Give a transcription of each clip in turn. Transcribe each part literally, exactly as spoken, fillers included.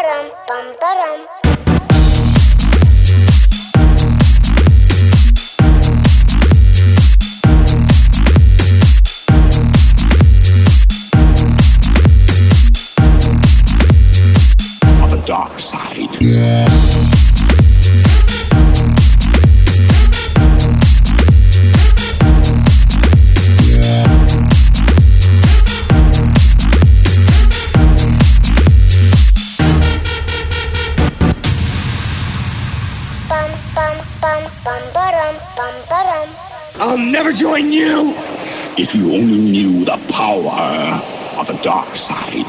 param, pam param. On the dark side. Pam pam pam pam param, pam param. I'll never join you! If you only knew the power of the dark side.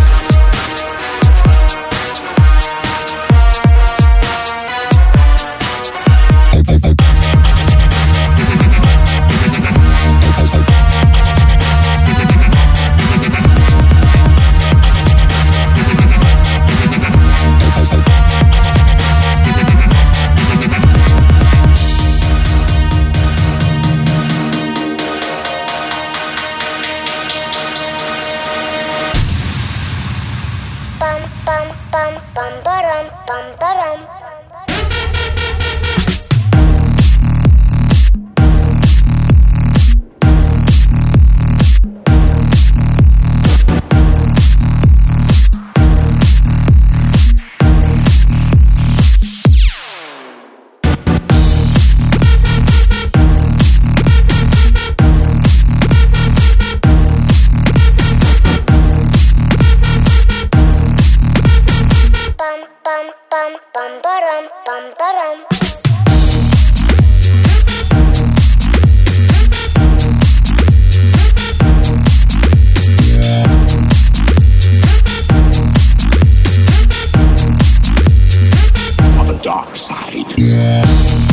Pam pam pam pam param, pam param. Pam pam pam pam param, pam param. On the dark side.